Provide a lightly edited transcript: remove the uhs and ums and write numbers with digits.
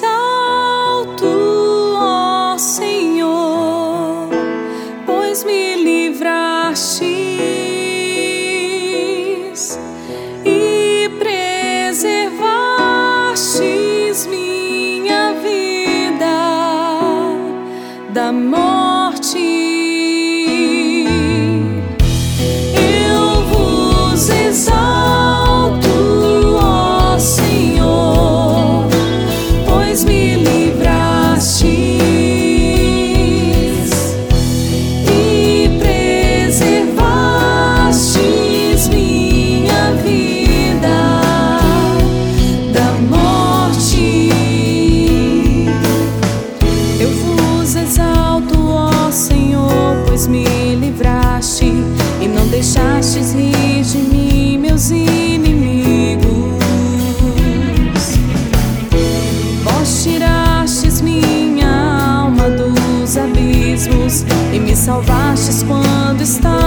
exalto, ó Senhor, pois me livrastes e preservastes minha vida da morte. Eu vos exalto, ó Senhor, pois me livrastes e preservastes minha vida da morte. Eu vos exalto, ó Senhor, pois me livraste e não deixastes rir de mim meus inimigos. Vós tirastes minha alma dos abismos e me salvastes quando estava